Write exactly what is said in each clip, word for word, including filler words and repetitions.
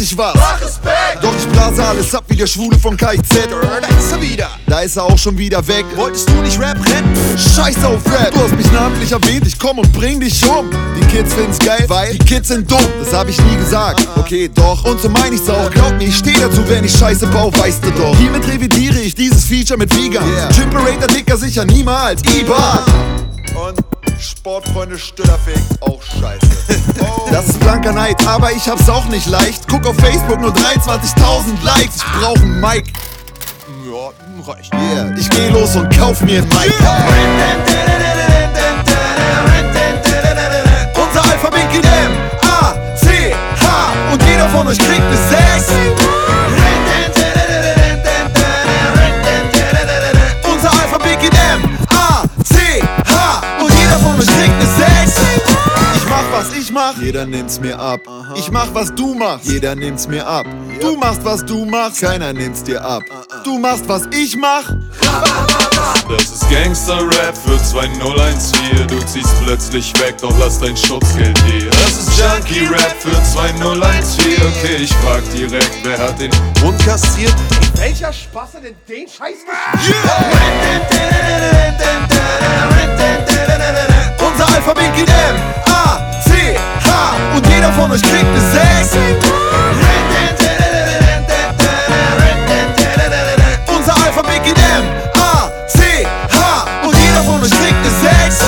ich was. Doch ich blase alles ab wie der Schwule von K I Z. Da ist er wieder. Da ist er auch schon wieder weg. Wolltest du nicht Rap rennen? Scheiß auf Rap. Du hast mich namentlich erwähnt, ich komm und bring dich um. Die Kids finden's geil, weil die Kids sind dumm. Das hab ich nie gesagt. Okay, doch. Und so mein ich's auch. Glaub mir, ich steh dazu, wenn ich Scheiße bau, weißt du doch. Hiermit revidiere ich dieses Feature mit Vegan. Yeah. Chimperator dicker sicher niemals. I-Bahn. Und Sportfreunde Stüllerfink, auch scheiße. Oh. Das ist blanker Neid, aber ich hab's auch nicht leicht. Guck auf Facebook, nur dreiundzwanzigtausend Likes. Ich brauch einen Mic. Ja, reicht. Yeah, ich geh los und kauf mir ein Mic. Unser Alphabet geht M, A, C, H und jeder von euch kriegt eine sechs. Unser Alphabet geht M, A, C, H und jeder von euch kriegt eine sechs. Ich mach, was ich mach, jeder nimmt's mir ab. Ich mach, was du machst, jeder nimmt's mir ab. Du machst, was du machst, keiner nimmt's dir ab. Du machst, was ich mach. Das ist Gangster-Rap für zwei null eins vier. Du ziehst plötzlich weg, doch lass dein Schutzgeld hier. Das ist Junkie-Rap für zwei null eins vier. Okay, ich frag direkt, wer hat den Hund kassiert? Welcher Spaß hat denn den Scheiß Unser Alphabet geht M, A, C, H und jeder von euch kriegt eine sechs. Unser Alphabet geht M, A, C, H und jeder von euch kriegt eine sechs.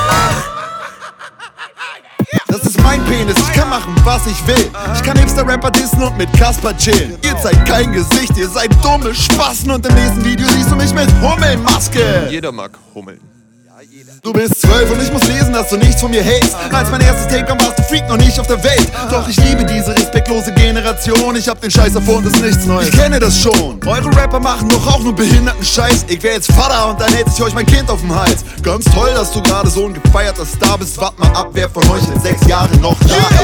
Das ist mein Penis, ich kann machen, was ich will. Ich kann Hipster-Rapper dissen und mit Kasper chillen. Ihr zeigt kein Gesicht, ihr seid dumme Spasten. Und im nächsten Video siehst du mich mit Hummelmaske. Jeder mag Hummeln. Du bist zwölf und ich muss lesen, dass du nichts von mir hältst. Als mein erstes Take kam, warst du Freak noch nicht auf der Welt. Doch ich liebe diese respektlose Generation. Ich hab den Scheiß erfunden, das ist nichts Neues. Ich kenne das schon. Eure Rapper machen doch auch nur behinderten Scheiß. Ich wär jetzt Vater und dann hätte ich euch mein Kind auf dem Hals. Ganz toll, dass du gerade so ein gefeierter Star bist. Wart mal ab, wer von euch in sechs Jahren noch da ist.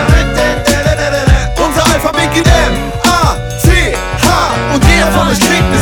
Unser Alphabet geht M, A, C, H und jeder von euch kriegt eine